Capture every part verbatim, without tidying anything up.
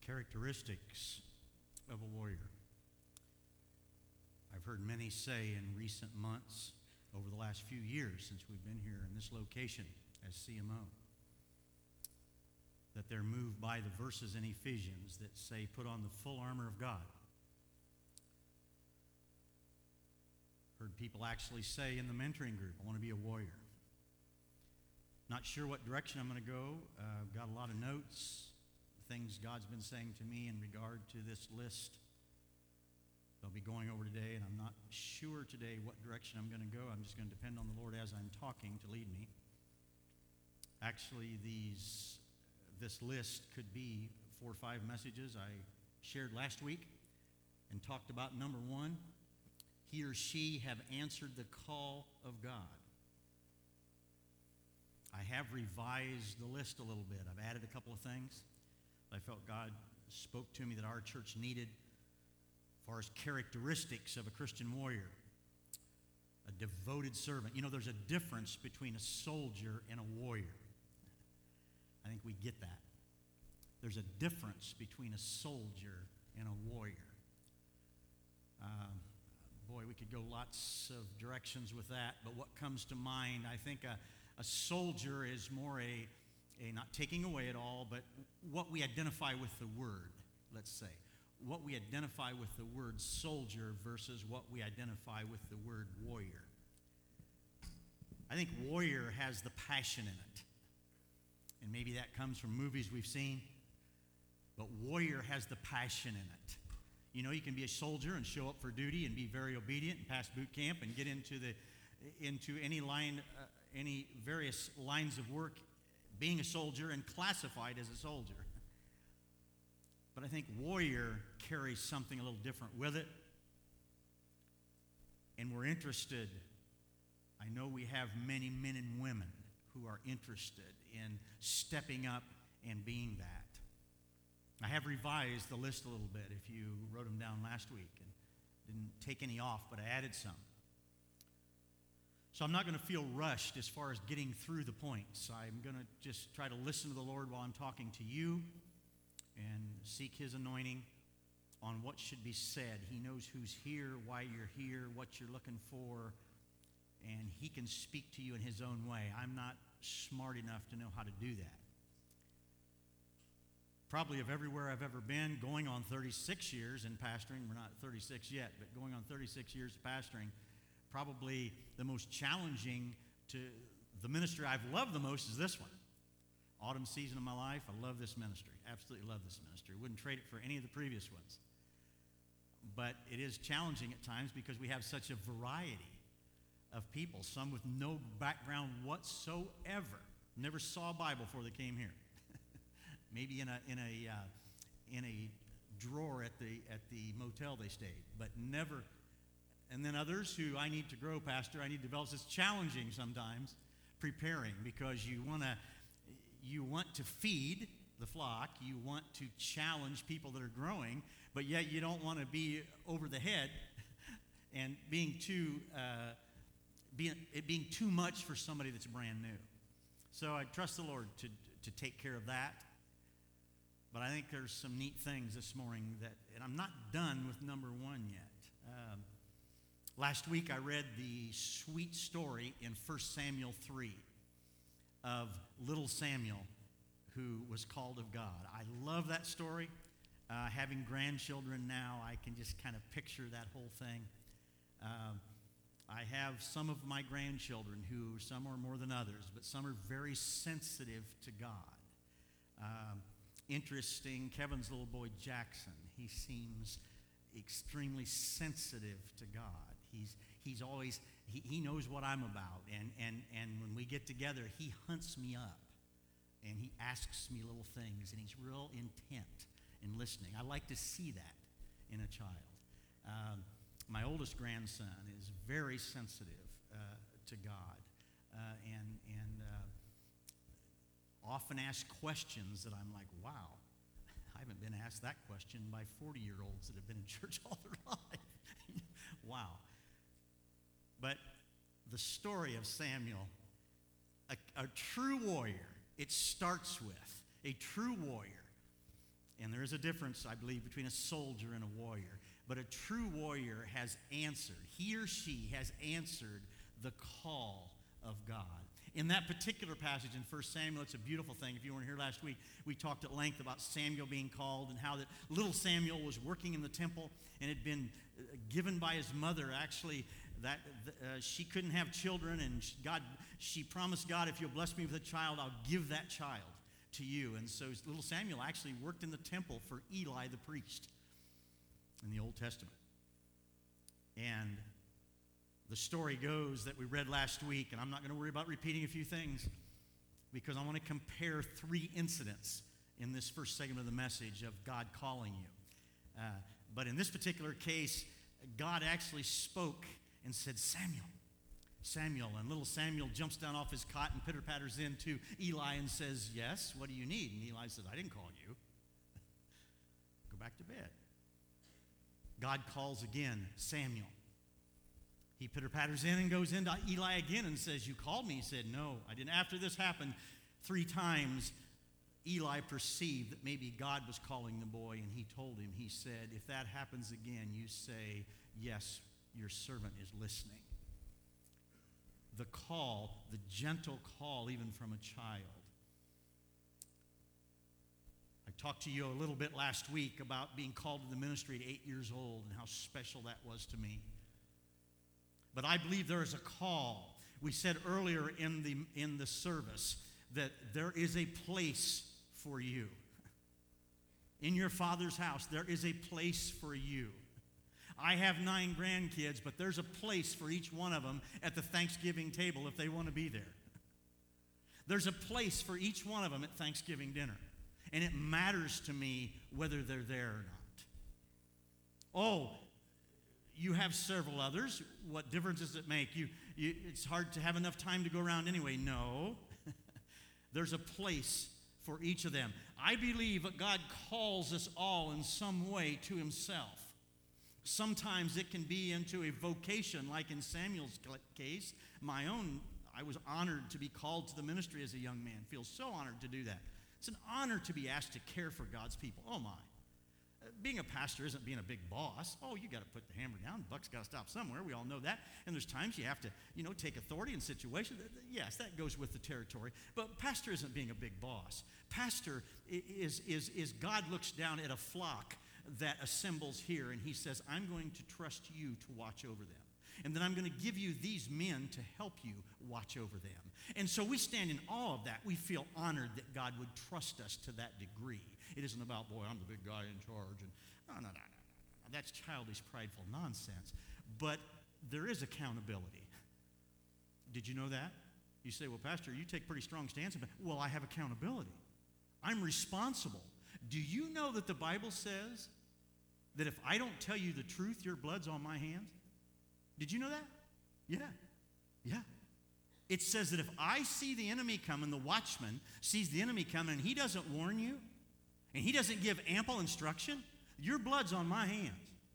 Characteristics of a warrior. I've heard many say in recent months, over the last few years since we've been here in this location as C M O, that they're moved by the verses in Ephesians that say, put on the full armor of God. Heard people actually say in the mentoring group, I want to be a warrior. Not sure what direction I'm going to go. Uh, I've got a lot of notes, things God's been saying to me in regard to this list. I'll be going over today, and I'm not sure today what direction I'm going to go. I'm just going to depend on the Lord as I'm talking to lead me. Actually, these this list could be four or five messages I shared last week and talked about number one. He or she have answered the call of God. I have revised the list a little bit. I've added a couple of things. I felt God spoke to me that our church needed as far as characteristics of a Christian warrior. A devoted servant. You know, there's a difference between a soldier and a warrior. I think we get that. There's a difference between a soldier and a warrior. Um, boy, we could go lots of directions with that, but what comes to mind, I think a, a soldier is more a, a, not taking away at all, but what we identify with the word, let's say. What we identify with the word soldier versus what we identify with the word warrior. I think warrior has the passion in it. And maybe that comes from movies we've seen. But warrior has the passion in it. You know, you can be a soldier and show up for duty and be very obedient and pass boot camp and get into the into any line, uh, any various lines of work, being a soldier and classified as a soldier. But I think warrior carries something a little different with it. And we're interested. I know we have many men and women who are interested in stepping up and being that. I have revised the list a little bit if you wrote them down last week and didn't take any off, but I added some. So I'm not going to feel rushed as far as getting through the points. I'm going to just try to listen to the Lord while I'm talking to you and seek His anointing on what should be said. He knows who's here, why you're here, what you're looking for, and He can speak to you in His own way. I'm not smart enough to know how to do that. Probably of everywhere I've ever been, going on thirty-six years in pastoring, we're not thirty-six yet, but going on thirty-six years of pastoring, probably the most challenging to the ministry I've loved the most is this one. Autumn season of my life, I love this ministry. Absolutely love this ministry. Wouldn't trade it for any of the previous ones. But it is challenging at times because we have such a variety of people, some with no background whatsoever, never saw a Bible before they came here. Maybe in a in a uh, in a drawer at the at the motel they stayed, but never. And then others who I need to grow, Pastor. I need to develop. It's challenging sometimes preparing because you want to you want to feed the flock. You want to challenge people that are growing, but yet you don't want to be over the head and being too uh, being it being too much for somebody that's brand new. So I trust the Lord to to take care of that. But I think there's some neat things this morning that, and I'm not done with number one yet. Um, last week I read the sweet story in First Samuel three of little Samuel who was called of God. I love that story. Uh, having grandchildren now, I can just kind of picture that whole thing. Um, I have some of my grandchildren who, some are more than others, but some are very sensitive to God. Um, Interesting, Kevin's little boy Jackson, he seems extremely sensitive to God. He's he's always, he, he knows what I'm about. And, and, and when we get together, he hunts me up. And he asks me little things. And he's real intent in listening. I like to see that in a child. Um, my oldest grandson is very sensitive uh, to God. Uh, and and uh, often ask questions that I'm like, wow, I haven't been asked that question by forty-year-olds that have been in church all their life. Wow. But the story of Samuel, a, a true warrior, it starts with a true warrior. And there is there's a difference, I believe, between a soldier and a warrior. But a true warrior has answered. He or she has answered the call of God. In that particular passage in First Samuel, it's a beautiful thing. If you weren't here last week, we talked at length about Samuel being called and how that little Samuel was working in the temple and had been given by his mother, actually, that uh, she couldn't have children, and God, she promised God, if you'll bless me with a child, I'll give that child to you. And so little Samuel actually worked in the temple for Eli the priest in the Old Testament. And the story goes that we read last week, and I'm not going to worry about repeating a few things because I want to compare three incidents in this first segment of the message of God calling you. Uh, but in this particular case, God actually spoke and said, Samuel, Samuel. And little Samuel jumps down off his cot and pitter-patters into Eli and says, yes, what do you need? And Eli says, I didn't call you. Go back to bed. God calls again, Samuel. He pitter-patters in and goes into Eli again and says, you called me? He said, no, I didn't. After this happened three times, Eli perceived that maybe God was calling the boy, and he told him, he said, if that happens again, you say, yes, your servant is listening. The call, the gentle call even from a child. I talked to you a little bit last week about being called to the ministry at eight years old and how special that was to me. But I believe there is a call. We said earlier in the, in the service that there is a place for you. In your Father's house, there is a place for you. I have nine grandkids, but there's a place for each one of them at the Thanksgiving table if they want to be there. There's a place for each one of them at Thanksgiving dinner. And it matters to me whether they're there or not. Oh, you have several others. What difference does it make? You, you, it's hard to have enough time to go around anyway. No. There's a place for each of them. I believe that God calls us all in some way to himself. Sometimes it can be into a vocation, like in Samuel's case. My own, I was honored to be called to the ministry as a young man. Feel so honored to do that. It's an honor to be asked to care for God's people. Oh my. Being a pastor isn't being a big boss. Oh, you got to put the hammer down. The buck's got to stop somewhere. We all know that. And there's times you have to, you know, take authority in situations. Yes, that goes with the territory. But pastor isn't being a big boss. Pastor is, is, is God looks down at a flock that assembles here, and he says, I'm going to trust you to watch over them. And then I'm going to give you these men to help you watch over them. And so we stand in awe of that. We feel honored that God would trust us to that degree. It isn't about, boy, I'm the big guy in charge. And no, no, no, no, no. That's childish, prideful nonsense. But there is accountability. Did you know that? You say, well, Pastor, you take pretty strong stance. Well, I have accountability. I'm responsible. Do you know that the Bible says that if I don't tell you the truth, your blood's on my hands? Did you know that? Yeah. Yeah. It says that if I see the enemy coming, the watchman sees the enemy coming, and he doesn't warn you, and he doesn't give ample instruction, your blood's on my hands.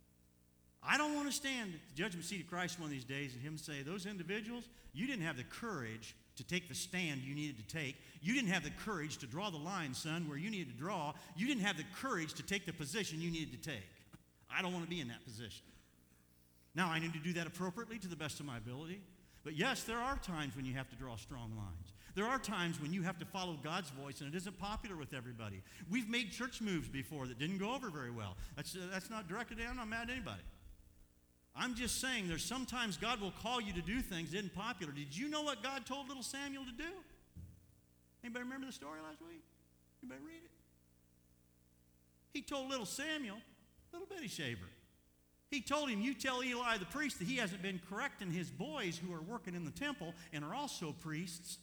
I don't want to stand at the judgment seat of Christ one of these days and him say, those individuals, you didn't have the courage to take the stand you needed to take. You didn't have the courage to draw the line, son, where you needed to draw. You didn't have the courage to take the position you needed to take. I don't want to be in that position. Now, I need to do that appropriately to the best of my ability. But yes, there are times when you have to draw strong lines. There are times when you have to follow God's voice, and it isn't popular with everybody. We've made church moves before that didn't go over very well. That's, uh, that's not directed at, I'm not mad at anybody. I'm just saying there's sometimes God will call you to do things that isn't popular. Did you know what God told little Samuel to do? Anybody remember the story last week? Anybody read it? He told little Samuel, little bitty shaver, he told him, you tell Eli the priest that he hasn't been correcting his boys who are working in the temple and are also priests,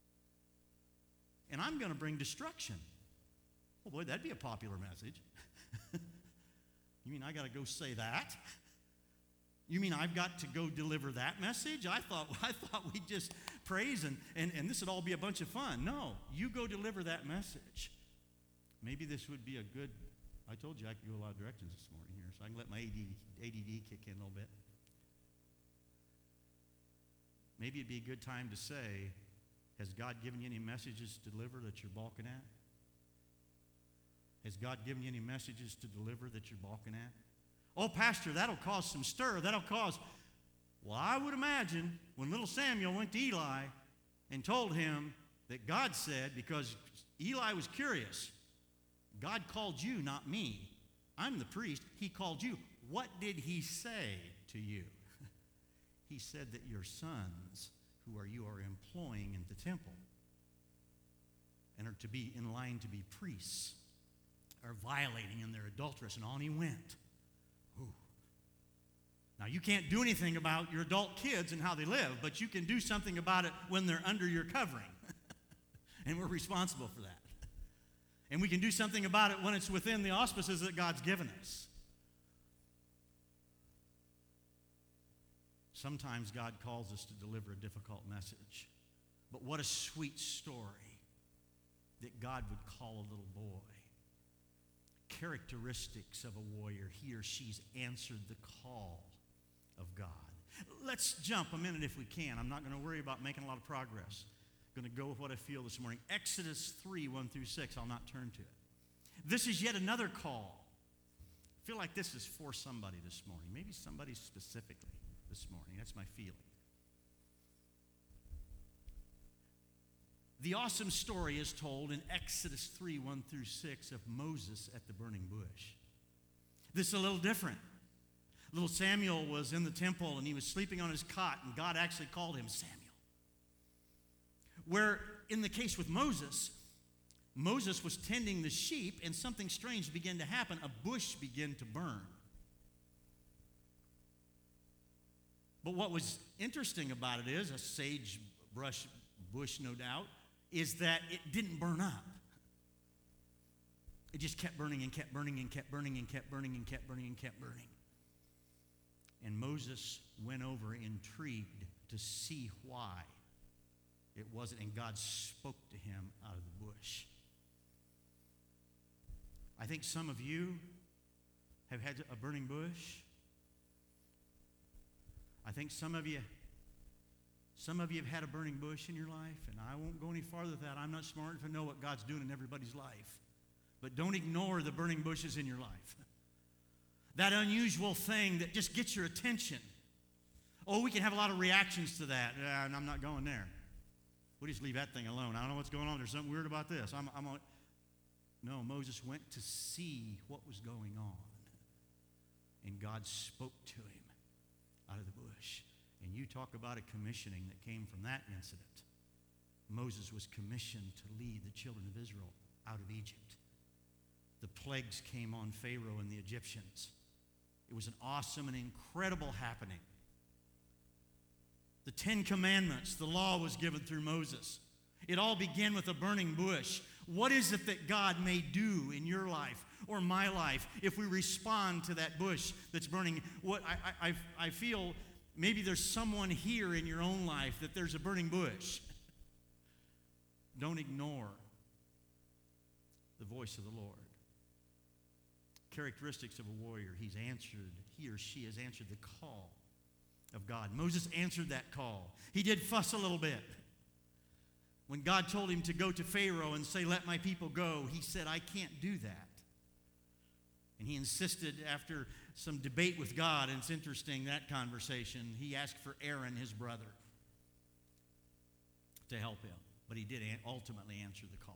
and I'm going to bring destruction. Oh boy, that'd be a popular message. You mean I got to go say that? You mean I've got to go deliver that message? I thought I thought we'd just praise and, and, and this would all be a bunch of fun. No, you go deliver that message. Maybe this would be a good, I told you I could go a lot of directions this morning here, so I can let my A D D kick in a little bit. Maybe it'd be a good time to say, has God given you any messages to deliver that you're balking at? Has God given you any messages to deliver that you're balking at? Oh, Pastor, that'll cause some stir. That'll cause... Well, I would imagine when little Samuel went to Eli and told him that God said, because Eli was curious, God called you, not me. I'm the priest. He called you. What did he say to you? He said that your sons, who are you are employing in the temple and are to be in line to be priests, are violating and they're adulterous. And on he went. Ooh. Now, you can't do anything about your adult kids and how they live, but you can do something about it when they're under your covering. And we're responsible for that. And we can do something about it when it's within the auspices that God's given us. Sometimes God calls us to deliver a difficult message. But what a sweet story that God would call a little boy. Characteristics of a warrior. He or she's answered the call of God. Let's jump a minute if we can. I'm not going to worry about making a lot of progress. I'm going to go with what I feel this morning. Exodus three, one through six. I'll not turn to it. This is yet another call. I feel like this is for somebody this morning. Maybe somebody specifically this morning. That's my feeling. The awesome story is told in Exodus three, one through six of Moses at the burning bush. This is a little different. Little Samuel was in the temple and he was sleeping on his cot, and God actually called him Samuel. Where in the case with Moses, Moses was tending the sheep and something strange began to happen. A bush began to burn. But what was interesting about it is, a sagebrush bush no doubt, is that it didn't burn up. It just kept burning and kept burning and kept burning and kept burning and kept burning and kept burning. And Moses went over intrigued to see why it wasn't, and God spoke to him out of the bush. I think some of you have had a burning bush. I think some of you Some of you have had a burning bush in your life, and I won't go any farther than that. I'm not smart enough to know what God's doing in everybody's life. But don't ignore the burning bushes in your life. That unusual thing that just gets your attention. Oh, we can have a lot of reactions to that. Uh, and I'm not going there. We'll just leave that thing alone. I don't know what's going on. There's something weird about this. I'm, I'm on. No, Moses went to see what was going on. And God spoke to him out of the bush. And you talk about a commissioning that came from that incident. Moses was commissioned to lead the children of Israel out of Egypt. The plagues came on Pharaoh and the Egyptians. It was an awesome and incredible happening. The Ten Commandments, the law was given through Moses. It all began with a burning bush. What is it that God may do in your life or my life if we respond to that bush that's burning? What I, I, I feel maybe there's someone here in your own life that there's a burning bush. Don't ignore the voice of the Lord. Characteristics of a warrior. He's answered, he or she has answered the call of God. Moses answered that call. He did fuss a little bit. When God told him to go to Pharaoh and say, "Let my people go," he said, "I can't do that." And he insisted after some debate with God, and it's interesting, that conversation, he asked for Aaron, his brother, to help him. But he did ultimately answer the call.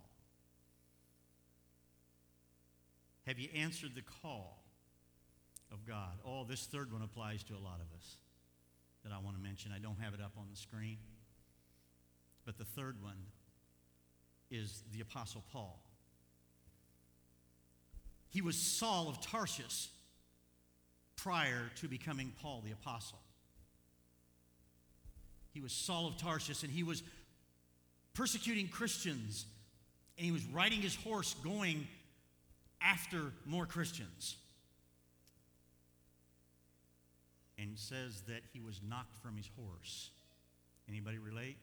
Have you answered the call of God? Oh, this third one applies to a lot of us that I want to mention. I don't have it up on the screen. But the third one is the Apostle Paul. He was Saul of Tarsus prior to becoming Paul the Apostle. He was Saul of Tarsus, and he was persecuting Christians, and he was riding his horse going after more Christians. And says that he was knocked from his horse. Anybody relate?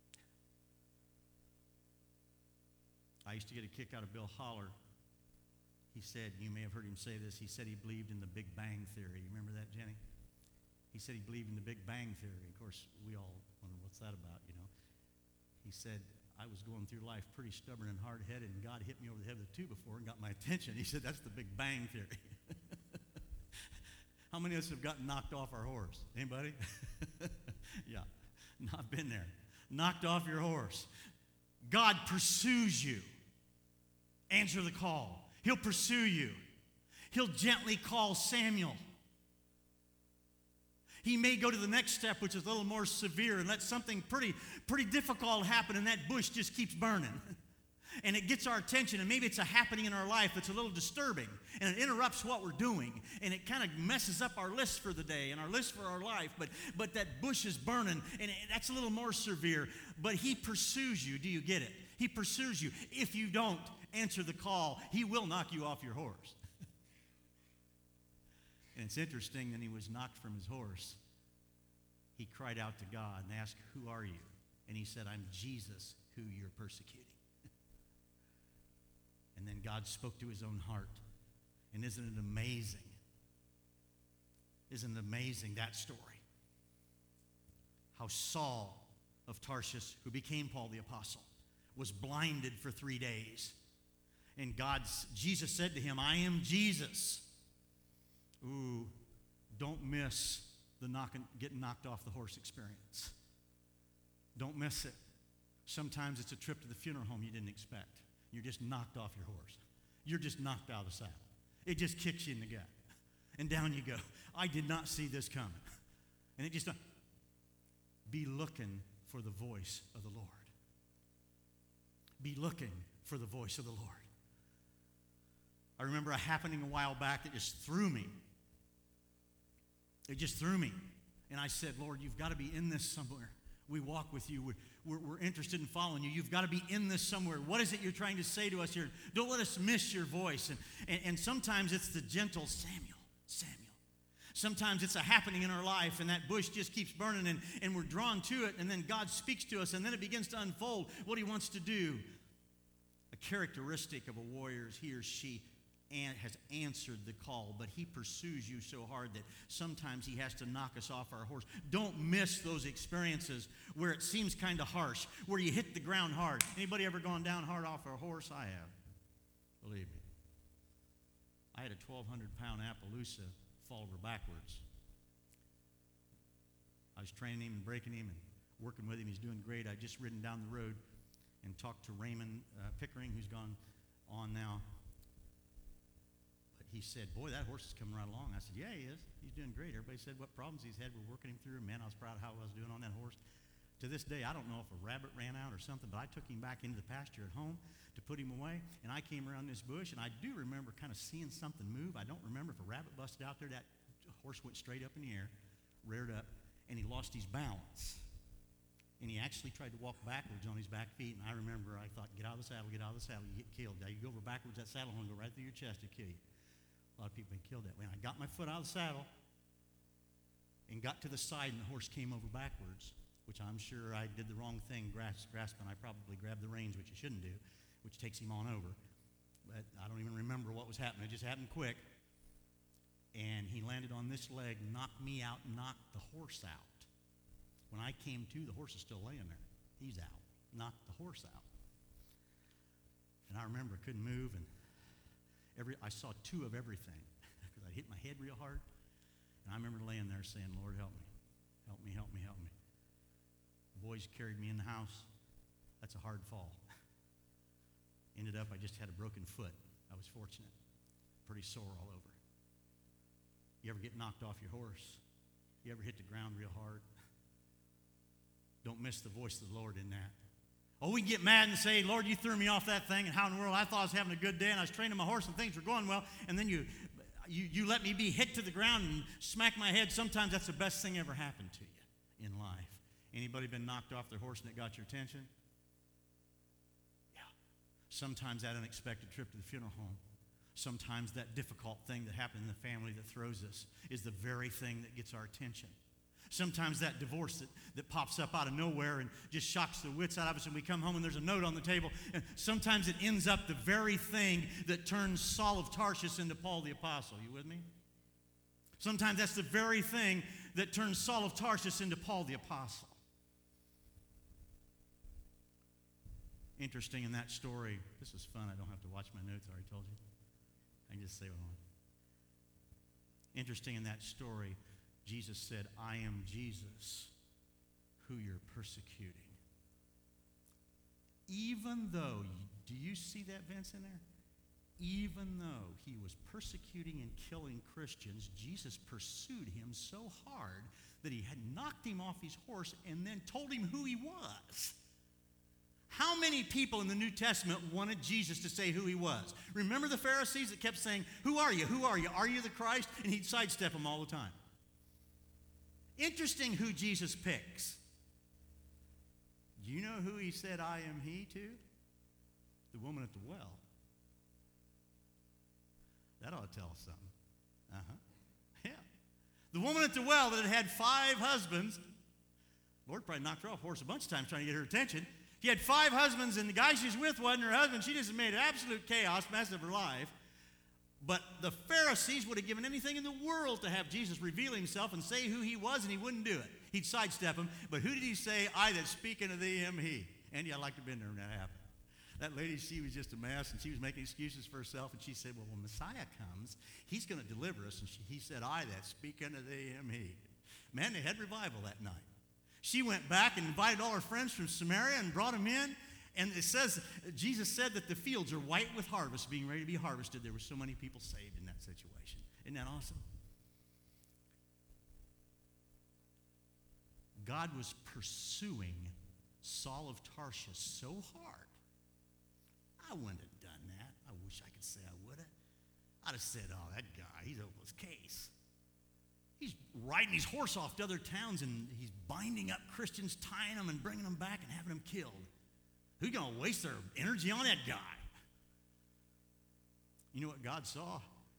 I used to get a kick out of Bill Holler. He said, you may have heard him say this, he said he believed in the Big Bang Theory. You remember that, Jenny? He said he believed in the Big Bang Theory. Of course, we all wonder what's that about, you know. He said, I was going through life pretty stubborn and hard-headed, and God hit me over the head with a two before and got my attention. He said, that's the Big Bang Theory. How many of us have gotten knocked off our horse? Anybody? Yeah, not been there. Knocked off your horse. God pursues you. Answer the call. He'll pursue you. He'll gently call Samuel. He may go to the next step, which is a little more severe, and let something pretty, pretty difficult happen, and that bush just keeps burning. And it gets our attention, and maybe it's a happening in our life that's a little disturbing, and it interrupts what we're doing, and it kind of messes up our list for the day and our list for our life, but, but that bush is burning, and it, that's a little more severe. But he pursues you. Do you get it? He pursues you. If you don't answer the call, he will knock you off your horse. And it's interesting that he was knocked from his horse. He cried out to God and asked, who are you? And he said, I'm Jesus who you're persecuting. And then God spoke to his own heart. And isn't it amazing? Isn't it amazing, that story? How Saul of Tarshish, who became Paul the Apostle, was blinded for three days. And God's, Jesus said to him, I am Jesus. Ooh, don't miss the knocking, getting knocked off the horse experience. Don't miss it. Sometimes it's a trip to the funeral home you didn't expect. You're just knocked off your horse. You're just knocked out of the saddle. It just kicks you in the gut. And down you go. I did not see this coming. And it just, be looking for the voice of the Lord. Be looking for the voice of the Lord. I remember a happening a while back that just threw me. It just threw me. And I said, Lord, you've got to be in this somewhere. We walk with you. We're, we're, we're interested in following you. You've got to be in this somewhere. What is it you're trying to say to us here? Don't let us miss your voice. And, and, and sometimes it's the gentle Samuel, Samuel. Sometimes it's a happening in our life, and that bush just keeps burning, and, and we're drawn to it, and then God speaks to us, and then it begins to unfold what he wants to do. A characteristic of a warrior is he or she and has answered the call, but he pursues you so hard that sometimes he has to knock us off our horse. Don't miss those experiences where it seems kind of harsh, where you hit the ground hard. Anybody ever gone down hard off a horse? I have. Believe me. I had a twelve hundred pound Appaloosa fall over backwards. I was training him and breaking him and working with him. He's doing great. I just ridden down the road and talked to Raymond uh, Pickering, who's gone on now. He said, boy, that horse is coming right along. I said, yeah, he is. He's doing great. Everybody said what problems he's had. We're working him through. Man, I was proud of how I was doing on that horse. To this day, I don't know if a rabbit ran out or something, but I took him back into the pasture at home to put him away, and I came around this bush, and I do remember kind of seeing something move. I don't remember if a rabbit busted out there. That horse went straight up in the air, reared up, and he lost his balance. And he actually tried to walk backwards on his back feet, and I remember I thought, get out of the saddle, get out of the saddle, you get killed. Now you go over backwards, that saddle will go right through your chest, it'll kill you. A lot of people have been killed that way. And I got my foot out of the saddle and got to the side, and the horse came over backwards, which I'm sure I did the wrong thing, grasp, grasping. I probably grabbed the reins, which you shouldn't do, which takes him on over. But I don't even remember what was happening. It just happened quick. And he landed on this leg, knocked me out, knocked the horse out. When I came to, the horse is still laying there. He's out. Knocked the horse out. And I remember I couldn't move, and Every, I saw two of everything because I hit my head real hard. And I remember laying there saying, Lord, help me. Help me, help me, help me. The boys carried me in the house. That's a hard fall. Ended up, I just had a broken foot. I was fortunate. Pretty sore all over. You ever get knocked off your horse? You ever hit the ground real hard? Don't miss the voice of the Lord in that. Oh, we can get mad and say, Lord, you threw me off that thing, and how in the world I thought I was having a good day, and I was training my horse, and things were going well, and then you, you, you let me be hit to the ground and smack my head. Sometimes that's the best thing ever happened to you in life. Anybody been knocked off their horse and it got your attention? Yeah. Sometimes that unexpected trip to the funeral home, sometimes that difficult thing that happened in the family that throws us is the very thing that gets our attention. Sometimes that divorce that, that pops up out of nowhere and just shocks the wits out of us, and we come home and there's a note on the table. And sometimes it ends up the very thing that turns Saul of Tarshish into Paul the Apostle. You with me? Sometimes that's the very thing that turns Saul of Tarshish into Paul the Apostle. Interesting in that story, this is fun. I don't have to watch my notes, I already told you. I can just say what I want. Interesting in that story, Jesus said, I am Jesus who you're persecuting. Even though, do you see that, Vince, in there? Even though he was persecuting and killing Christians, Jesus pursued him so hard that he had knocked him off his horse and then told him who he was. How many people in the New Testament wanted Jesus to say who he was? Remember the Pharisees that kept saying, who are you? Who are you? Are you the Christ? And he'd sidestep them all the time. Interesting who Jesus picks. Do you know who he said, I am he to? The woman at the well. That ought to tell us something. Uh-huh. Yeah. The woman at the well that had had five husbands. Lord probably knocked her off horse a bunch of times trying to get her attention. She had five husbands, and the guy she's with wasn't her husband. She just made absolute chaos, mess of her life. But the Pharisees would have given anything in the world to have Jesus reveal himself and say who he was, and he wouldn't do it. He'd sidestep him. But who did he say? I that speak unto thee am he. Andy, I'd like to have been there when that happened. That lady, she was just a mess, and she was making excuses for herself, and she said, well, when Messiah comes, he's going to deliver us. And she, he said, I that speak unto thee am he. Man, they had revival that night. She went back and invited all her friends from Samaria and brought them in. And it says, Jesus said that the fields are white with harvest, being ready to be harvested. There were so many people saved in that situation. Isn't that awesome? God was pursuing Saul of Tarshish so hard. I wouldn't have done that. I wish I could say I would have. I'd have said, oh, that guy, he's over his case. He's riding his horse off to other towns, and he's binding up Christians, tying them and bringing them back and having them killed. Who's going to waste their energy on that guy? You know what God saw?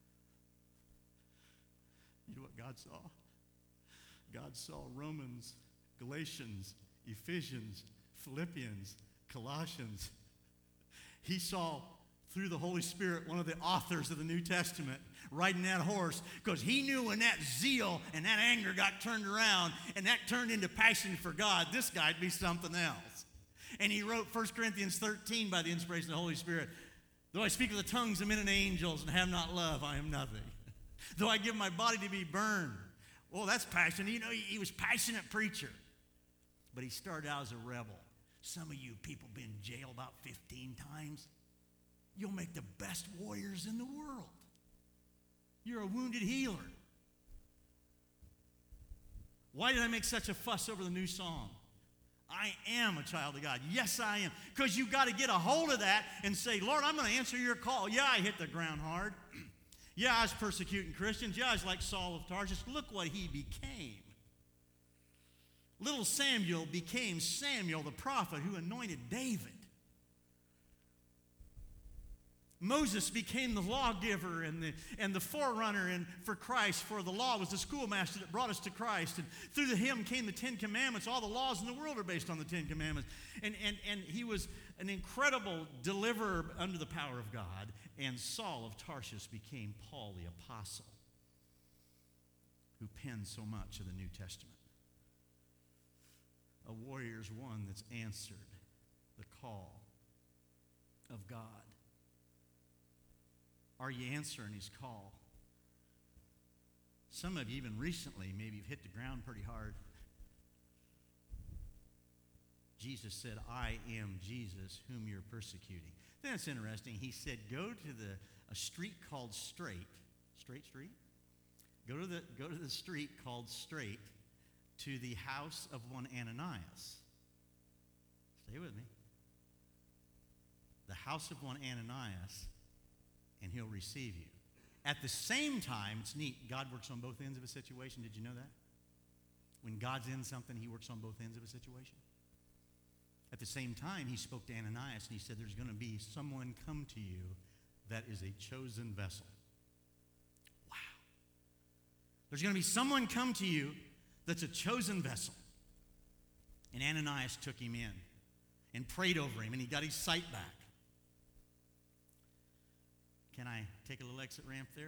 You know what God saw? God saw Romans, Galatians, Ephesians, Philippians, Colossians. He saw through the Holy Spirit one of the authors of the New Testament riding that horse, because he knew when that zeal and that anger got turned around and that turned into passion for God, this guy'd be something else. And he wrote First Corinthians thirteen by the inspiration of the Holy Spirit. Though I speak with the tongues of men and angels and have not love, I am nothing. Though I give my body to be burned. Well, that's passion. You know, he, he was a passionate preacher. But he started out as a rebel. Some of you people been in jail about fifteen times. You'll make the best warriors in the world. You're a wounded healer. Why did I make such a fuss over the new song? I am a child of God. Yes, I am. Because you've got to get a hold of that and say, Lord, I'm going to answer your call. Yeah, I hit the ground hard. Yeah, I was persecuting Christians. Yeah, I was like Saul of Tarshish. Look what he became. Little Samuel became Samuel, the prophet who anointed David. Moses became the lawgiver and the, and the forerunner and for Christ, for the law was the schoolmaster that brought us to Christ. And through the hymn came the Ten Commandments. All the laws in the world are based on the Ten Commandments. And, and, and he was an incredible deliverer under the power of God. And Saul of Tarshish became Paul the apostle, who penned so much of the New Testament. A warrior is one that's answered the call of God. Are you answering his call? Some of you, even recently, maybe you've hit the ground pretty hard. Jesus said, I am Jesus whom you're persecuting. Then it's interesting. He said, go to the a street called Straight. Straight Street? Go to the, go to the street called Straight to the house of one Ananias. Stay with me. The house of one Ananias, and he'll receive you. At the same time, it's neat, God works on both ends of a situation. Did you know that? When God's in something, he works on both ends of a situation. At the same time, he spoke to Ananias, and he said, there's going to be someone come to you that is a chosen vessel. Wow. There's going to be someone come to you that's a chosen vessel. And Ananias took him in and prayed over him, and he got his sight back. Can I take a little exit ramp there?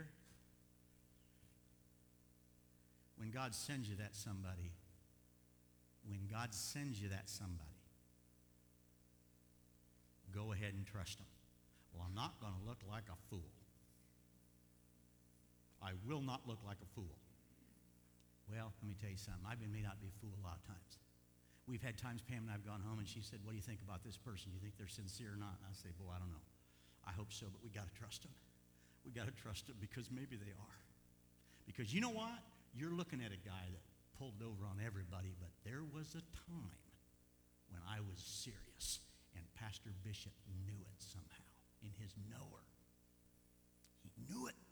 When God sends you that somebody, when God sends you that somebody, go ahead and trust them. Well, I'm not going to look like a fool. I will not look like a fool. Well, let me tell you something. I may not be a fool a lot of times. We've had times Pam and I have gone home and she said, what do you think about this person? Do you think they're sincere or not? And I say, boy, I don't know. I hope so, but we got to trust them. We got to trust them because maybe they are. Because you know what? You're looking at a guy that pulled over on everybody, but there was a time when I was serious, and Pastor Bishop knew it somehow in his knower. He knew it.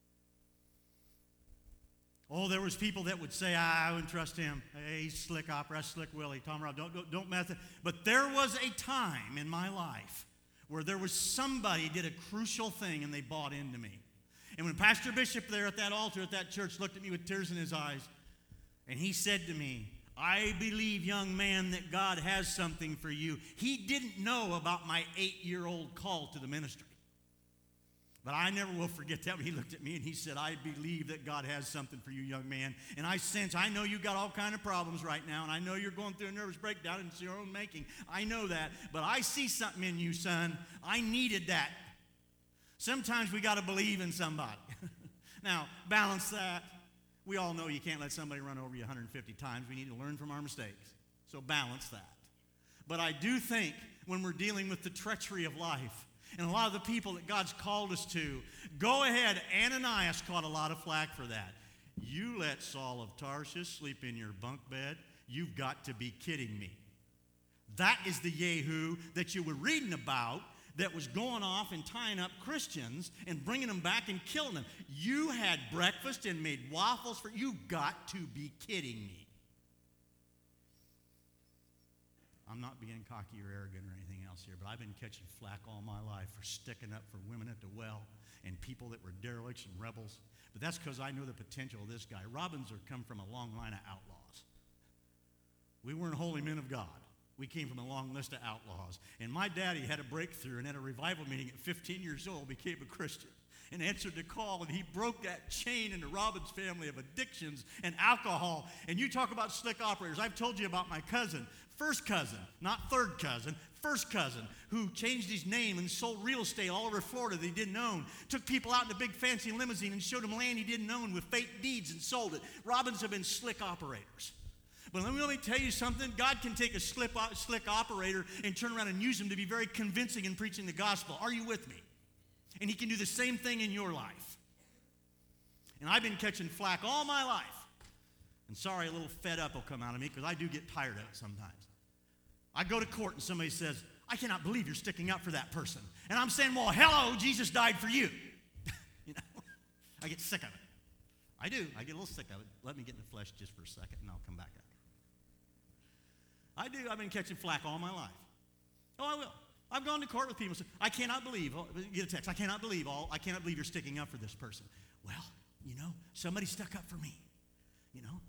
Oh, there was people that would say, ah, I wouldn't trust him. Hey, he's slick opera, that's slick Willie. Tom Robb, don't, don't, don't mess it. But there was a time in my life where there was somebody did a crucial thing and they bought into me. And when Pastor Bishop there at that altar at that church looked at me with tears in his eyes, and he said to me, I believe, young man, that God has something for you. He didn't know about my eight-year-old call to the ministry. But I never will forget that when he looked at me and he said, I believe that God has something for you, young man. And I sense, I know you got all kind of problems right now, and I know you're going through a nervous breakdown and it's your own making. I know that. But I see something in you, son. I needed that. Sometimes we got to believe in somebody. Now, balance that. We all know you can't let somebody run over you one hundred fifty times. We need to learn from our mistakes. So balance that. But I do think when we're dealing with the treachery of life, and a lot of the people that God's called us to, go ahead. Ananias caught a lot of flack for that. You let Saul of Tarsus sleep in your bunk bed? You've got to be kidding me. That is the Yehu that you were reading about that was going off and tying up Christians and bringing them back and killing them. You had breakfast and made waffles for... You've got to be kidding me. I'm not being cocky or arrogant or anything else here, but I've been catching flack all my life for sticking up for women at the well and people that were derelicts and rebels. But that's because I know the potential of this guy. Robinson come from a long line of outlaws. We weren't holy men of God. We came from a long list of outlaws. And my daddy had a breakthrough and at a revival meeting at fifteen years old became a Christian and answered the call, and he broke that chain in the Robbins family of addictions and alcohol. And you talk about slick operators. I've told you about my cousin, first cousin, not third cousin, first cousin, who changed his name and sold real estate all over Florida that he didn't own. Took people out in a big fancy limousine and showed them land he didn't own with fake deeds and sold it. Robbins have been slick operators. But let me, let me tell you something. God can take a slick, slick operator and turn around and use him to be very convincing in preaching the gospel. Are you with me? And he can do the same thing in your life. And I've been catching flack all my life. And sorry, a little fed up will come out of me because I do get tired of it sometimes. I go to court and somebody says, I cannot believe you're sticking up for that person. And I'm saying, well, hello, Jesus died for you. You know, I get sick of it. I do. I get a little sick of it. Let me get in the flesh just for a second and I'll come back up. I do. I've been catching flack all my life. Oh, I will. I've gone to court with people and said, I cannot believe, oh, get a text, I cannot believe all, I cannot believe you're sticking up for this person. Well, you know, somebody stuck up for me, you know.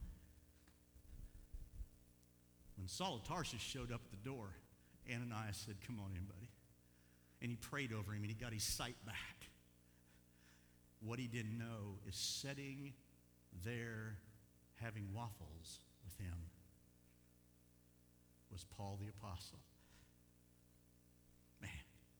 When Saul of Tarsus showed up at the door, Ananias said, come on in, buddy. And he prayed over him and he got his sight back. What he didn't know is sitting there having waffles with him was Paul the Apostle. Man,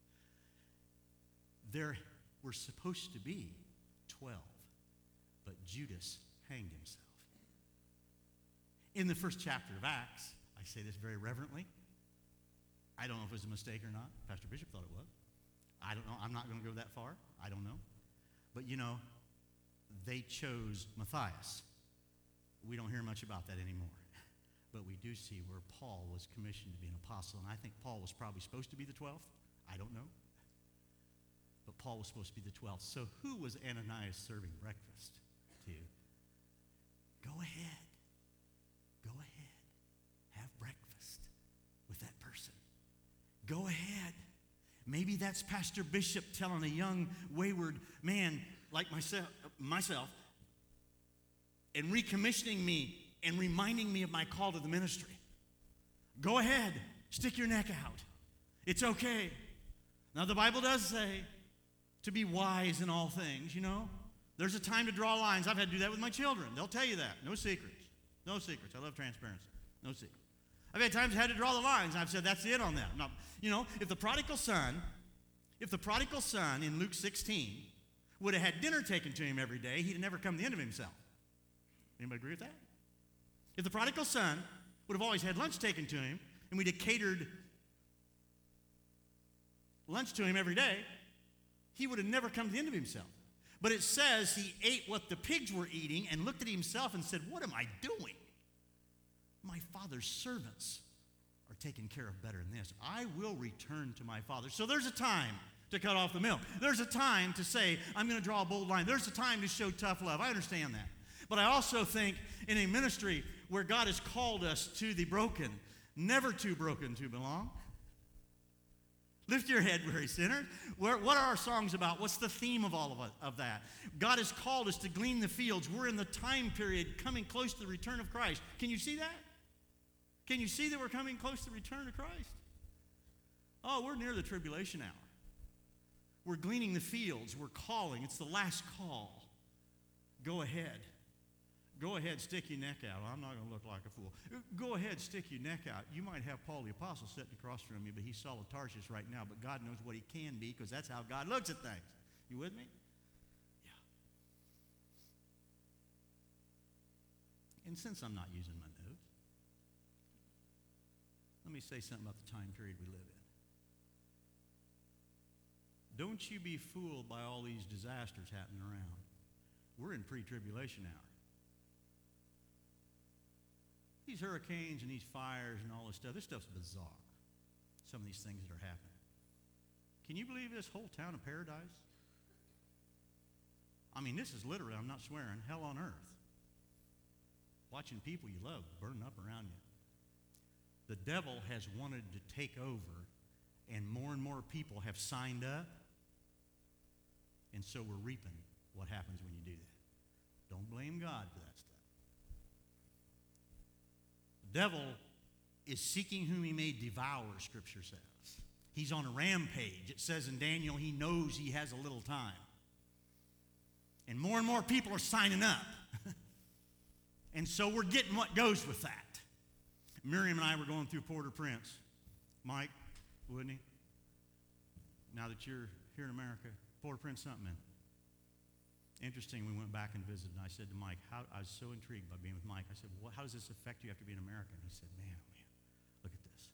there were supposed to be twelve, but Judas hanged himself. In the first chapter of Acts, I say this very reverently, I don't know if it was a mistake or not. Pastor Bishop thought it was. I don't know. I'm not going to go that far. I don't know. But, you know, they chose Matthias. We don't hear much about that anymore. But we do see where Paul was commissioned to be an apostle. And I think Paul was probably supposed to be the twelfth. I don't know. But Paul was supposed to be the twelfth. So who was Ananias serving breakfast to? Go ahead. Go ahead. Have breakfast with that person. Go ahead. Maybe that's Pastor Bishop telling a young, wayward man like myself, myself and recommissioning me and reminding me of my call to the ministry. Go ahead. Stick your neck out. It's okay. Now, the Bible does say to be wise in all things, you know. There's a time to draw lines. I've had to do that with my children. They'll tell you that. No secrets. No secrets. I love transparency. No secrets. I've had times I had to draw the lines, and I've said, that's it on that. Now, you know, if the prodigal son, if the prodigal son in Luke sixteen would have had dinner taken to him every day, he'd have never come to the end of himself. Anybody agree with that? If the prodigal son would have always had lunch taken to him, and we'd have catered lunch to him every day, he would have never come to the end of himself. But it says he ate what the pigs were eating and looked at himself and said, what am I doing? My father's servants are taken care of better than this. I will return to my father. So there's a time to cut off the milk. There's a time to say, I'm going to draw a bold line. There's a time to show tough love. I understand that. But I also think in a ministry where God has called us to the broken, never too broken to belong. Lift your head, weary sinner. Where, what are our songs about? What's the theme of all of, it, of that? God has called us to glean the fields. We're in the time period coming close to the return of Christ. Can you see that? Can you see that we're coming close to the return of Christ? Oh, we're near the tribulation hour. We're gleaning the fields. We're calling. It's the last call. Go ahead. Go ahead, stick your neck out. I'm not going to look like a fool. Go ahead, stick your neck out. You might have Paul the Apostle sitting across from you, but he's Saul of Tarsus right now. But God knows what he can be because that's how God looks at things. You with me? Yeah. And since I'm not using my notes, let me say something about the time period we live in. Don't you be fooled by all these disasters happening around. We're in pre-tribulation hour. These hurricanes and these fires and all this stuff, this stuff's bizarre. Some of these things that are happening. Can you believe this whole town of Paradise? I mean, this is literally, I'm not swearing, hell on earth. Watching people you love burn up around you. The devil has wanted to take over, and more and more people have signed up, and so we're reaping what happens when you do that. Don't blame God for that stuff. The devil is seeking whom he may devour, Scripture says. He's on a rampage. It says in Daniel, he knows he has a little time. And more and more people are signing up. And so we're getting what goes with that. Miriam and I were going through Port-au-Prince. Mike, wouldn't he? Now that you're here in America, Port-au-Prince, something in. Interesting, we went back and visited, and I said to Mike, how, I was so intrigued by being with Mike. I said, well, how does this affect you after being American? He said, man, oh man, look at this.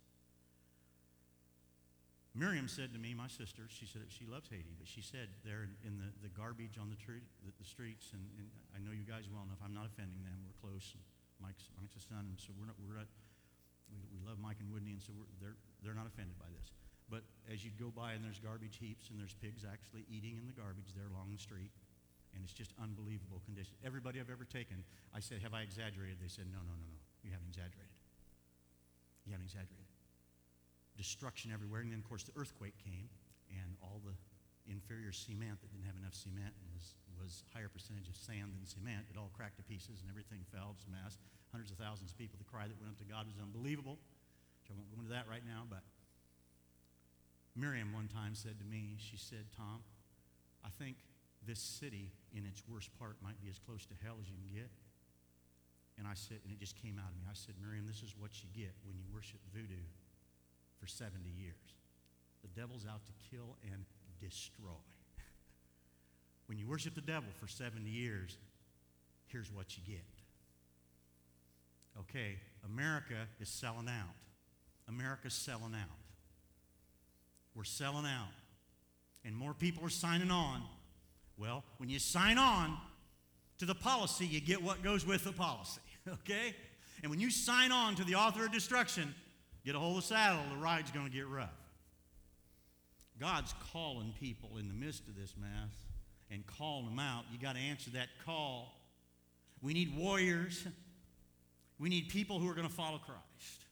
Miriam said to me, my sister, she said she loves Haiti, but she said there in, in the, the garbage on the, tree, the, the streets, and, and I know you guys well enough, I'm not offending them, we're close. Mike's, Mike's a son, and so we're not, we're not we, we love Mike and Whitney, and so we're, they're, they're not offended by this. But as you go by and there's garbage heaps and there's pigs actually eating in the garbage there along the street, and it's just unbelievable condition. Everybody I've ever taken, I said, have I exaggerated? They said, no, no, no, no. You haven't exaggerated. You haven't exaggerated. Destruction everywhere. And then, of course, the earthquake came, and all the inferior cement that didn't have enough cement and was, was higher percentage of sand than cement, it all cracked to pieces, and everything fell. It was a mess. Hundreds of thousands of people. The cry that went up to God was unbelievable. Which I won't go into that right now, but Miriam one time said to me, she said, Tom, I think this city in its worst part might be as close to hell as you can get. And I said, and it just came out of me. I said, Miriam, this is what you get when you worship voodoo for seventy years. The devil's out to kill and destroy. When you worship the devil for seventy years, here's what you get. Okay, America is selling out. America's selling out. We're selling out. And more people are signing on. Well, when you sign on to the policy, you get what goes with the policy, okay? And when you sign on to the author of destruction, get a hold of the saddle, the ride's going to get rough. God's calling people in the midst of this mess and calling them out. You got to answer that call. We need warriors. We need people who are going to follow Christ.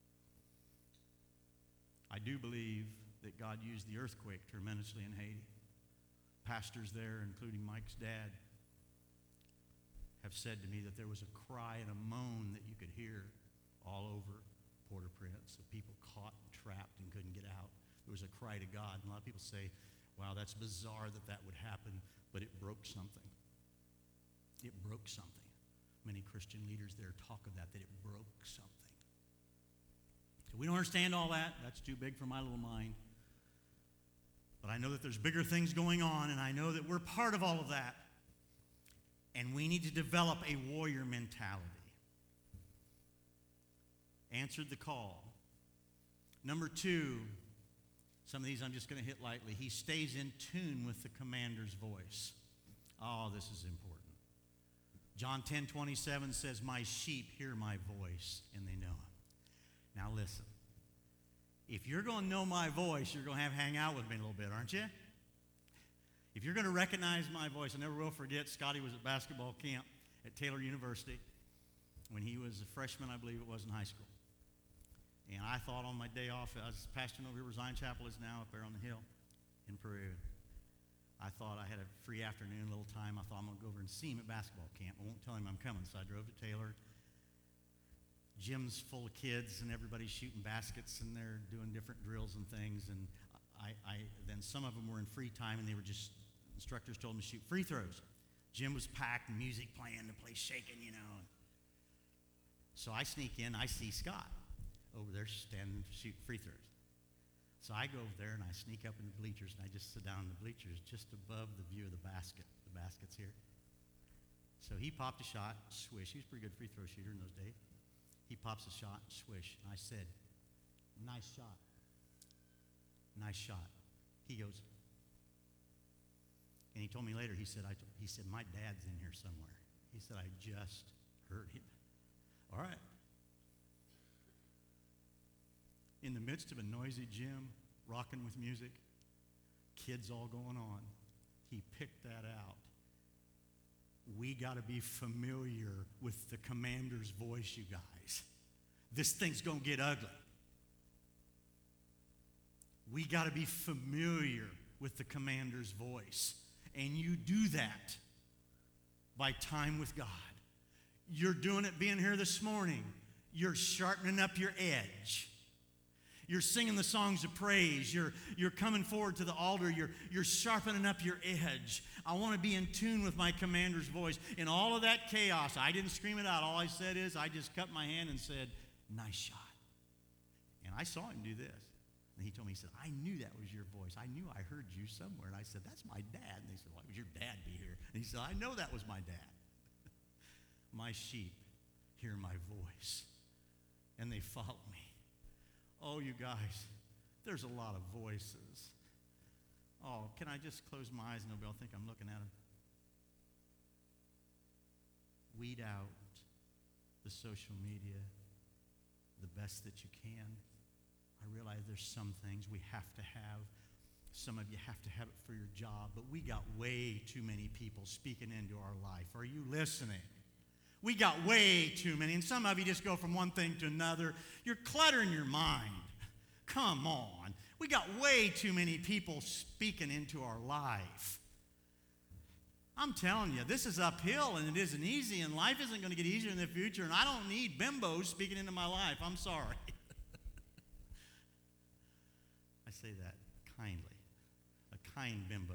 I do believe that God used the earthquake tremendously in Haiti. Pastors there, including Mike's dad, have said to me that there was a cry and a moan that you could hear all over Port-au-Prince of people caught and trapped and couldn't get out. There was a cry to God. And a lot of people say, wow, that's bizarre that that would happen, but it broke something. It broke something. Many Christian leaders there talk of that, that it broke something. We don't understand all that. That's too big for my little mind. But I know that there's bigger things going on, and I know that we're part of all of that. And we need to develop a warrior mentality. Answered the call. Number two, some of these I'm just going to hit lightly. He stays in tune with the commander's voice. Oh, this is important. John ten twenty-seven says, my sheep hear my voice, and they know him. Now listen. If you're going to know my voice, you're going to have to hang out with me a little bit, aren't you? If you're going to recognize my voice, I never will forget, Scotty was at basketball camp at Taylor University when he was a freshman, I believe it was, in high school. And I thought on my day off, I was pastoring over here where Zion Chapel is now, up there on the hill in Peru. I thought I had a free afternoon, a little time. I thought I'm going to go over and see him at basketball camp. I won't tell him I'm coming. So I drove to Taylor. Gym's full of kids, and everybody's shooting baskets, and they're doing different drills and things. And I, I then some of them were in free time, and they were just, instructors told them to shoot free throws. Gym was packed, and music playing, the place shaking, you know. So I sneak in. I see Scott over there standing shooting free throws. So I go over there and I sneak up in the bleachers and I just sit down in the bleachers just above the view of the basket. The basket's here. So he popped a shot, swish. He was a pretty good free throw shooter in those days. He pops a shot, swish. And I said, nice shot. Nice shot. He goes, and he told me later, he said, I t- he said, my dad's in here somewhere. He said, I just heard him. All right. In the midst of a noisy gym, rocking with music, kids all going on, he picked that out. We got to be familiar with the commander's voice, you guys. This thing's going to get ugly. We got to be familiar with the commander's voice. And you do that by time with God. You're doing it being here this morning. You're sharpening up your edge. You're singing the songs of praise. You're, you're coming forward to the altar. You're, you're sharpening up your edge. I want to be in tune with my commander's voice. In all of that chaos, I didn't scream it out. All I said is, I just cupped my hand and said, nice shot. And I saw him do this. And he told me, he said, I knew that was your voice. I knew I heard you somewhere. And I said, that's my dad. And they said, why would your dad be here? And he said, I know that was my dad. My sheep hear my voice, and they follow me. Oh, you guys, there's a lot of voices. Oh, can I just close my eyes and nobody will think I'm looking at them? Weed out the social media the best that you can. I realize there's some things we have to have. Some of you have to have it for your job, but we got way too many people speaking into our life. Are you listening? We got way too many, and some of you just go from one thing to another. You're cluttering your mind. Come on. We got way too many people speaking into our life. I'm telling you, this is uphill, and it isn't easy, and life isn't going to get easier in the future, and I don't need bimbos speaking into my life. I'm sorry. I say that kindly. A kind bimbo.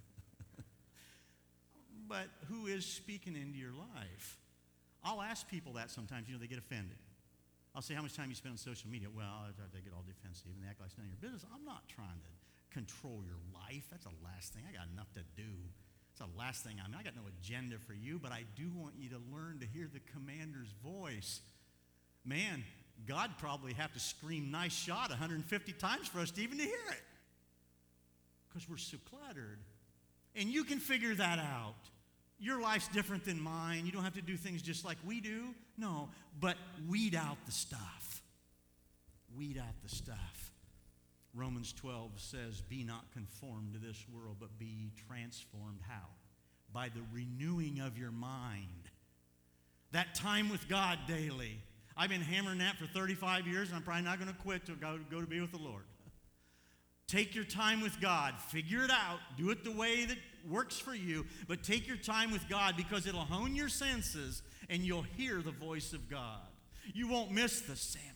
But who is speaking into your life? I'll ask people that sometimes. You know, they get offended. I'll say, how much time you spend on social media? Well, they get all defensive and they act like it's none of your business. I'm not trying to control your life. That's the last thing. I got enough to do. It's the last thing. I mean, I got no agenda for you, but I do want you to learn to hear the commander's voice. Man, God probably have to scream nice shot one hundred fifty times for us to even to hear it. Because we're so cluttered. And you can figure that out. Your life's different than mine. You don't have to do things just like we do. No, but weed out the stuff. Weed out the stuff. Romans twelve says, be not conformed to this world, but be ye transformed. How? By the renewing of your mind. That time with God daily. I've been hammering that for thirty-five years, and I'm probably not going to quit to go, go to be with the Lord. Take your time with God. Figure it out. Do it the way that works for you. But take your time with God, because it'll hone your senses and you'll hear the voice of God. You won't miss the Samuel.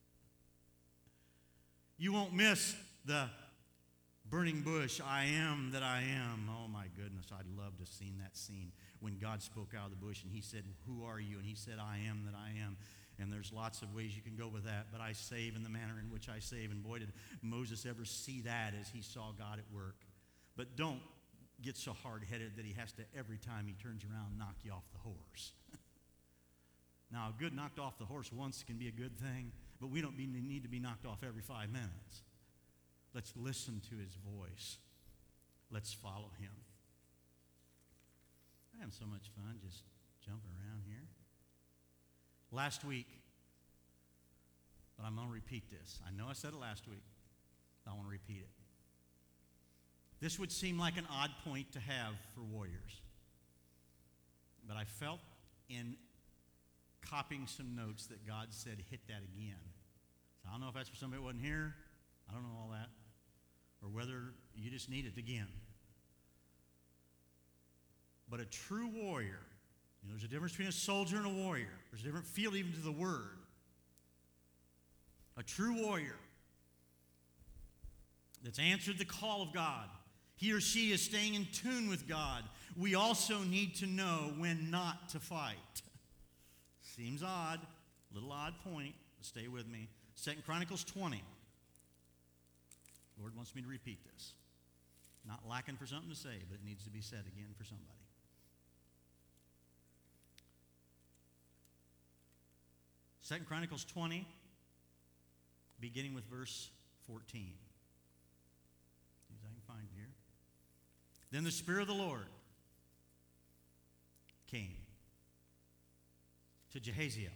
You won't miss the burning bush, I am that I am. Oh my goodness, I'd love to have seen that scene when God spoke out of the bush and he said, who are you? And he said, I am that I am. And there's lots of ways you can go with that, but I save in the manner in which I save. And boy, did Moses ever see that as he saw God at work. But don't get so hard-headed that he has to, every time he turns around, knock you off the horse. Now, a good knocked off the horse once can be a good thing, but we don't be, need to be knocked off every five minutes. Let's listen to his voice. Let's follow him. I have so much fun just jumping around here. Last week, but I'm going to repeat this. I know I said it last week, but I want to repeat it. This would seem like an odd point to have for warriors, but I felt in copying some notes that God said, hit that again. So I don't know if that's for somebody who wasn't here. I don't know all that. Or whether you just need it again. But a true warrior, you know, there's a difference between a soldier and a warrior. There's a different feel even to the word. A true warrior that's answered the call of God. He or she is staying in tune with God. We also need to know when not to fight. Seems odd, little odd point, but stay with me. Second Chronicles twenty. The Lord wants me to repeat this. Not lacking for something to say, but it needs to be said again for somebody. Second Chronicles twenty, beginning with verse fourteen. See if I can find it here. Then the Spirit of the Lord came to Jehaziel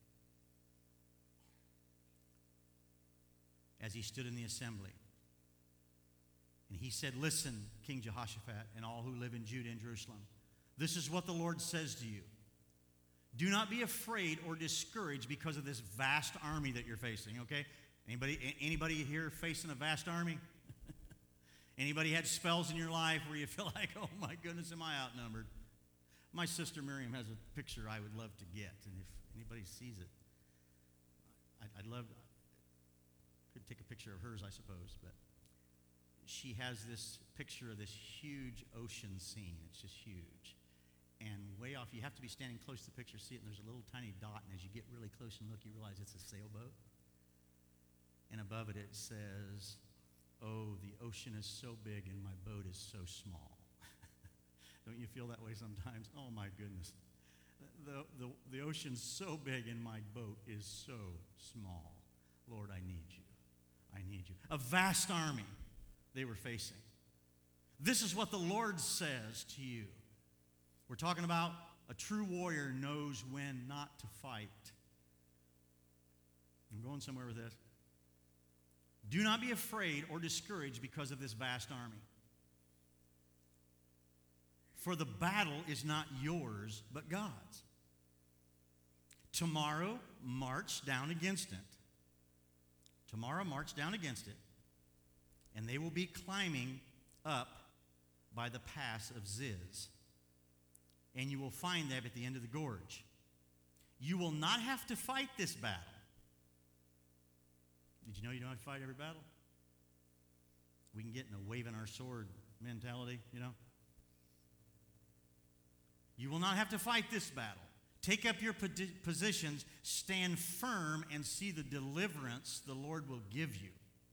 as he stood in the assembly. And he said, listen, King Jehoshaphat, and all who live in Judah and Jerusalem, this is what the Lord says to you. Do not be afraid or discouraged because of this vast army that you're facing, okay? Anybody, anybody here facing a vast army? Anybody had spells in your life where you feel like, oh my goodness, am I outnumbered? My sister Miriam has a picture I would love to get, and if anybody sees it, I'd, I'd love, could take a picture of hers, I suppose, but she has this picture of this huge ocean scene. It's just huge. And way off, you have to be standing close to the picture to see it, and there's a little tiny dot, and as you get really close and look, you realize it's a sailboat. And above it, it says, oh, the ocean is so big and my boat is so small. Don't you feel that way sometimes? Oh, my goodness. The, the, the ocean's so big and my boat is so small. Lord, I need you. I need you. A vast army they were facing. This is what the Lord says to you. We're talking about a true warrior knows when not to fight. I'm going somewhere with this. Do not be afraid or discouraged because of this vast army. For the battle is not yours, but God's. Tomorrow, march down against it. Tomorrow, march down against it. And they will be climbing up by the pass of Ziz. And you will find them at the end of the gorge. You will not have to fight this battle. Did you know you don't have to fight every battle? We can get in a waving our sword mentality, you know. You will not have to fight this battle. Take up your positions, stand firm, and see the deliverance the Lord will give you.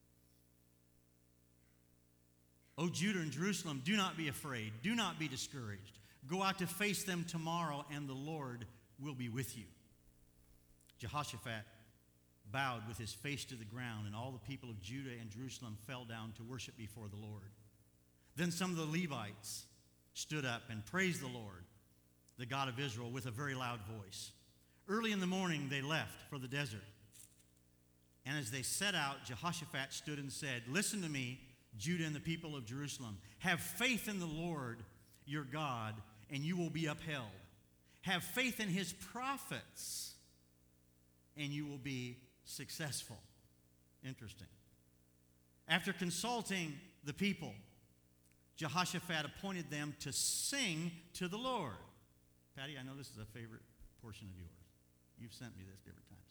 O Judah and Jerusalem, do not be afraid. Do not be discouraged. Go out to face them tomorrow, and the Lord will be with you. Jehoshaphat bowed with his face to the ground, and all the people of Judah and Jerusalem fell down to worship before the Lord. Then some of the Levites stood up and praised the Lord, the God of Israel, with a very loud voice. Early in the morning they left for the desert. And as they set out, Jehoshaphat stood and said, listen to me, Judah and the people of Jerusalem. Have faith in the Lord your God, and you will be upheld. Have faith in his prophets, and you will be successful. Interesting. After consulting the people, Jehoshaphat appointed them to sing to the Lord. Patty, I know this is a favorite portion of yours. You've sent me this different times.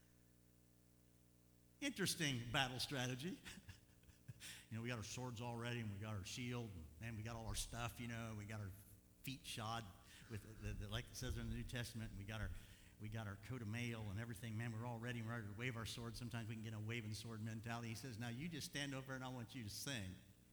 Interesting battle strategy. You know, we got our swords all ready, and we got our shield, and we got all our stuff, you know. We got our feet shod with, the, the, like it says in the New Testament, and we got our, we got our coat of mail and everything. Man, we're all ready. We're ready to wave our sword. Sometimes we can get a waving sword mentality. He says, now you just stand over and I want you to sing.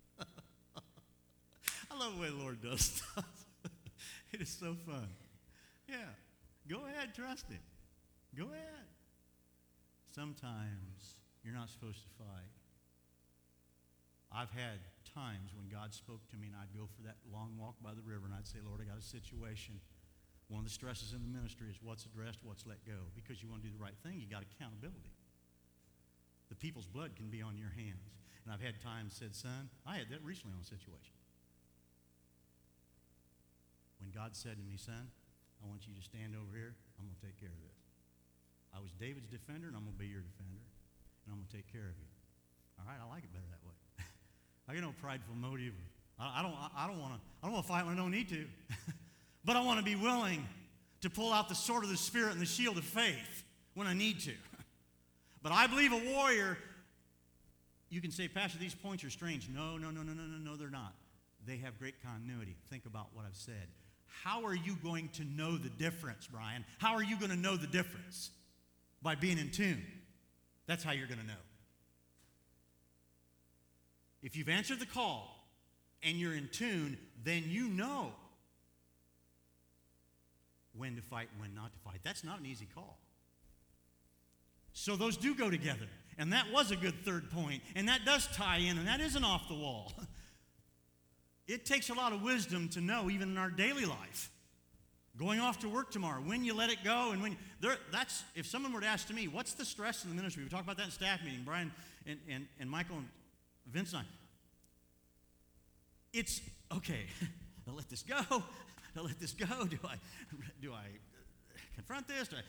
I love the way the Lord does stuff. It is so fun. Yeah. Go ahead, trust Him. Go ahead. Sometimes you're not supposed to fight. I've had times when God spoke to me and I'd go for that long walk by the river and I'd say, Lord, I got a situation. One of the stresses in the ministry is what's addressed, what's let go. Because you want to do the right thing, you got accountability. The people's blood can be on your hands. And I've had times said, son, I had that recently on a situation. When God said to me, son, I want you to stand over here. I'm going to take care of this. I was David's defender, and I'm going to be your defender. And I'm going to take care of you. All right, I like it better that way. I get no prideful motive. I, I don't. I, I don't want to. I don't want to fight when I don't need to. But I want to be willing to pull out the sword of the Spirit and the shield of faith when I need to. But I believe a warrior. You can say, Pastor, these points are strange. No, no, no, no, no, no, no, they're not. They have great continuity. Think about what I've said. How are you going to know the difference, Brian? How are you going to know the difference? By being in tune. That's how you're going to know. If you've answered the call and you're in tune, then you know when to fight and when not to fight. That's not an easy call. So those do go together. And that was a good third point. And that does tie in, and that isn't off the wall. It takes a lot of wisdom to know, even in our daily life. Going off to work tomorrow, when you let it go, and when there, that's if someone were to ask to me, what's the stress in the ministry? We talked about that in staff meeting, Brian and, and, and Michael and Vince and I. It's okay. I'll let this go. I'll let this go. Do I do I confront this? Do I?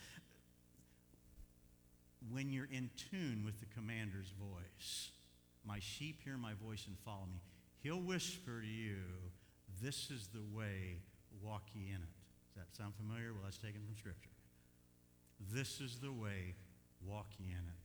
When you're in tune with the commander's voice, my sheep hear my voice and follow me. He'll whisper to you, this is the way, walk ye in it. Does that sound familiar? Well, that's taken from Scripture. This is the way, walk ye in it.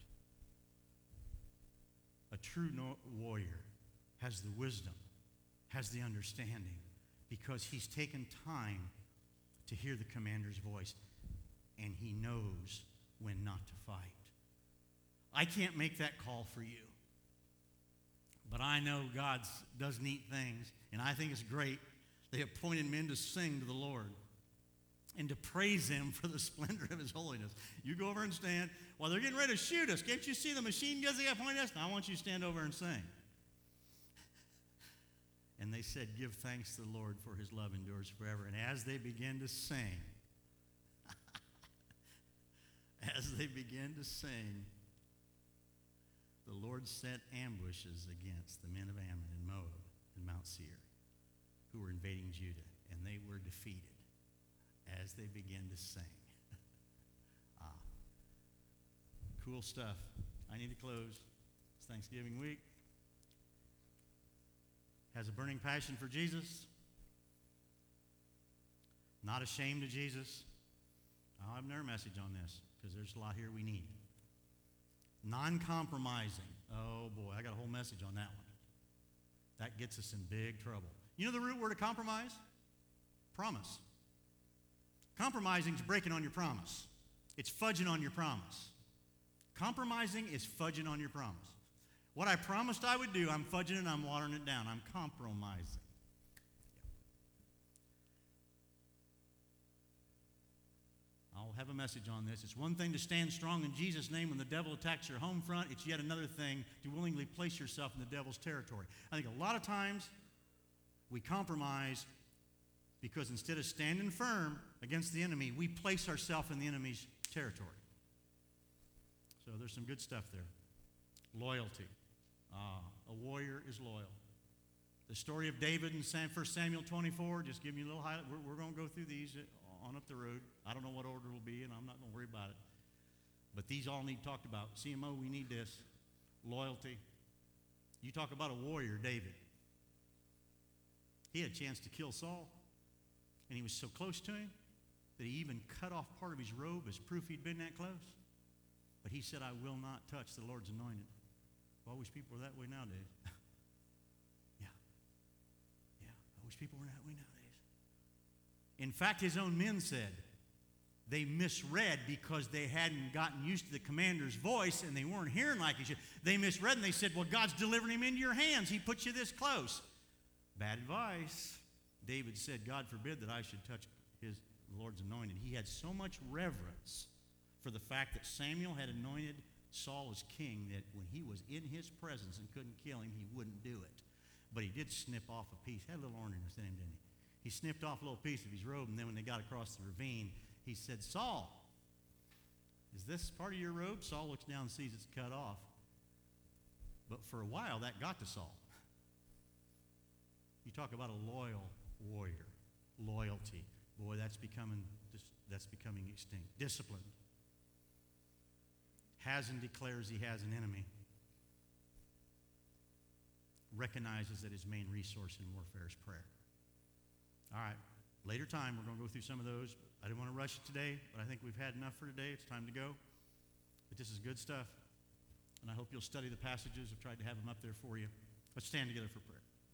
A true no- warrior has the wisdom, has the understanding, because he's taken time to hear the commander's voice, and he knows when not to fight. I can't make that call for you. But I know God does neat things, and I think it's great. They appointed men to sing to the Lord and to praise Him for the splendor of His holiness. You go over and stand. While they're getting ready to shoot us, can't you see the machine guns they got pointing at us? Now I want you to stand over and sing. And they said, give thanks to the Lord, for His love endures forever. And as they began to sing, as they began to sing, the Lord set ambushes against the men of Ammon and Moab and Mount Seir, who were invading Judah, and they were defeated as they began to sing. ah, cool stuff. I need to close. It's Thanksgiving week. Has a burning passion for Jesus. Not ashamed of Jesus. I'll have another message on this, because there's a lot here we need. Non-compromising. Oh boy, I got a whole message on that one. That gets us in big trouble. You know the root word of compromise? Promise. Compromising is breaking on your promise. It's fudging on your promise. Compromising is fudging on your promise. What I promised I would do, I'm fudging it, I'm watering it down. I'm compromising. I'll have a message on this. It's one thing to stand strong in Jesus' name when the devil attacks your home front. It's yet another thing to willingly place yourself in the devil's territory. I think a lot of times we compromise because instead of standing firm against the enemy, we place ourselves in the enemy's territory. So there's some good stuff there. Loyalty. Uh, a warrior is loyal. The story of David in First Samuel twenty-four, just give me a little highlight. We're, we're going to go through these on up the road. I don't know what order it will be, and I'm not going to worry about it. But these all need talked about. C M O, we need this. Loyalty. You talk about a warrior, David. He had a chance to kill Saul, and he was so close to him that he even cut off part of his robe as proof he'd been that close. But he said, I will not touch the Lord's anointed. Well, I wish people were that way nowadays. yeah. Yeah, I wish people were that way nowadays. In fact, his own men said they misread because they hadn't gotten used to the commander's voice and they weren't hearing like he should. They misread and they said, well, God's delivering him into your hands. He put you this close. Bad advice. David said, God forbid that I should touch his Lord's anointed. He had so much reverence for the fact that Samuel had anointed Saul as king that when he was in his presence and couldn't kill him, he wouldn't do it. But he did snip off a piece. Had a little ornament in him, didn't he? He snipped off a little piece of his robe, and then when they got across the ravine, he said, Saul, is this part of your robe? Saul looks down and sees it's cut off. But for a while, that got to Saul. You talk about a loyal warrior. Loyalty. Boy, that's becoming, that's becoming extinct. Discipline. Has and declares he has an enemy. Recognizes that his main resource in warfare is prayer. All right, later time, we're going to go through some of those. I didn't want to rush it today, but I think we've had enough for today. It's time to go. But this is good stuff, and I hope you'll study the passages. I've tried to have them up there for you. Let's stand together for prayer.